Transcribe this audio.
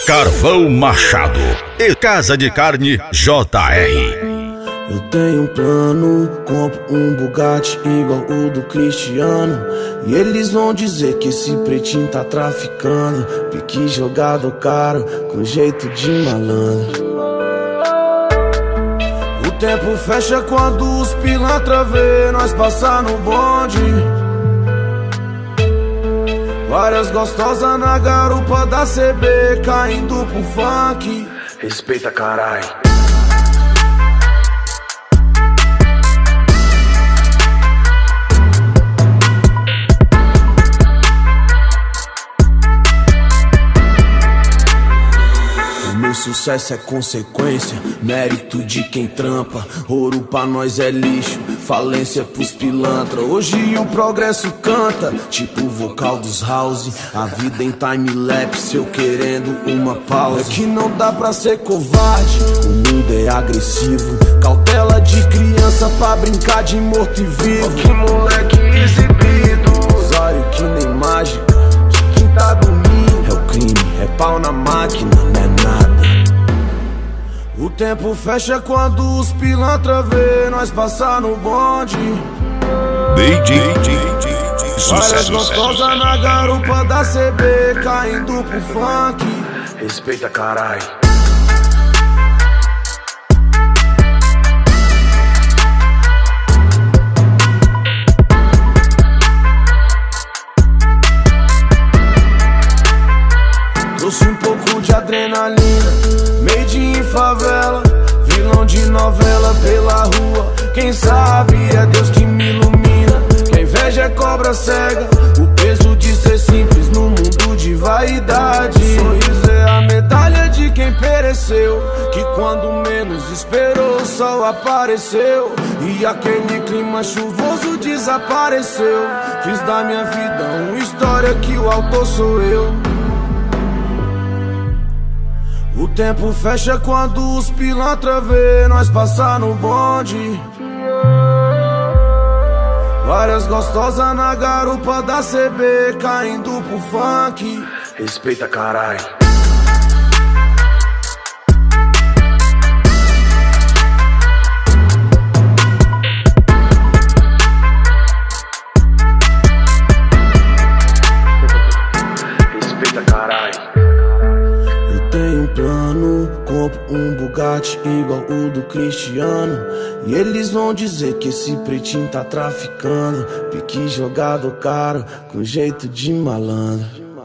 Carvão Machado e Casa de Carne JR. Eu tenho um plano, compro um Bugatti igual o do Cristiano, e eles vão dizer que esse pretinho tá traficando. Pique jogado caro, com jeito de malandro. O tempo fecha quando os pilantra vê nós passar no bonde. Várias gostosas na garupa da CB, caindo pro funk. Respeita, carai. Meu sucesso é consequência, mérito de quem trampa. Ouro pra nós é lixo, falência pros pilantra. Hoje o progresso canta, tipo o vocal dos house. A vida em time-lapse, eu querendo uma pausa. É que não dá pra ser covarde, o mundo é agressivo. Cautela de criança pra brincar de morto e vivo. Que moleque exibido, usuário que nem mágica de quem tá dormindo. É o crime, é pau na máquina, não é nada. O tempo fecha quando os pilantra vê nós passar no bonde. Várias gostosas na garupa da CB, caindo pro funk. Respeita, carai. Trouxe um pouco de adrenalina, made in favela, vilão de novela pela rua. Quem sabe é Deus que me ilumina. Que a inveja é cobra cega, o peso de ser simples no mundo de vaidade. Sorriso é a medalha de quem pereceu, que quando menos esperou o sol apareceu, e aquele clima chuvoso desapareceu. Fiz da minha vida uma história que o autor sou eu. O tempo fecha quando os pilantra vê nós passar no bonde. Várias gostosas na garupa da CB, caindo pro funk. Respeita, carai. Respeita, carai. Tenho um plano, compro um Bugatti igual o do Cristiano, e eles vão dizer que esse pretinho tá traficando. Pique jogado caro, com jeito de malandro.